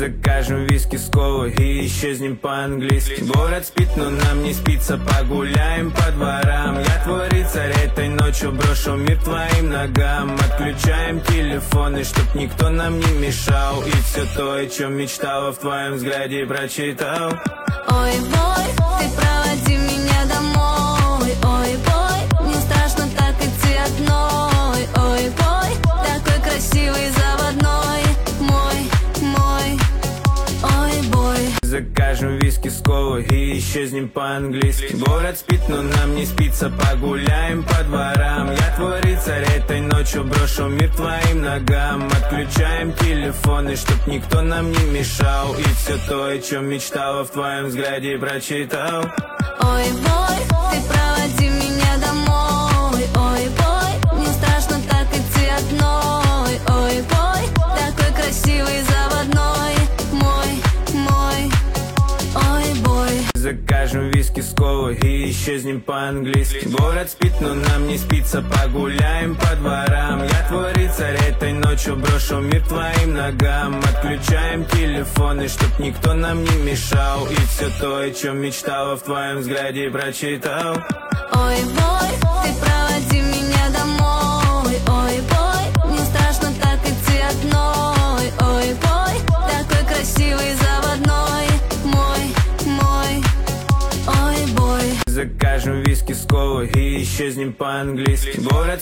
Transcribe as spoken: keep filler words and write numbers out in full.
Закажем виски с колой и исчезнем по-английски. Город спит, но нам не спится, погуляем по дворам. Я твой рыцарь, этой ночью брошу мир твоим ногам. Отключаем телефоны, чтоб никто нам не мешал. И все то, о чем мечтала, в твоем взгляде прочитал. Ой, бой, ты проводи меня домой. Ой, бой, мне страшно так идти одной. Ой, бой, такой красивый заводной. Мой, мой, ой, бой. Закажем виски с колой и исчезнем по-английски. Город спит, но нам не спится, погуляем по дворам. Я твой рыцарь, этой ночью брошу мир твоим ногам. Отключаем телефоны, чтоб никто нам не мешал. И все то, о чем мечтала, в твоем взгляде прочитал. Ой, бой, ты проводи меня домой. Ой, бой, мне страшно так идти одной. Ой, бой, такой красивый заводной. Мой, мой, ой, бой. Закажем виски с колой и исчезнем по-английски. Город спит, но нам не спится, погуляем по дворам. Я твой рыцарь, этой ночью брошу мир твоим ногам. Отключаем телефоны, чтоб никто нам не мешал. И все то, о чем мечтала, в твоем взгляде прочитал. Ой, бой, ты проводи меня домой. Ой, бой, мне страшно так идти одной. Ой, бой, такой красивый заводной. Мой, мой, ой, бой. Закажем виски с колой и исчезнем по-английски. Город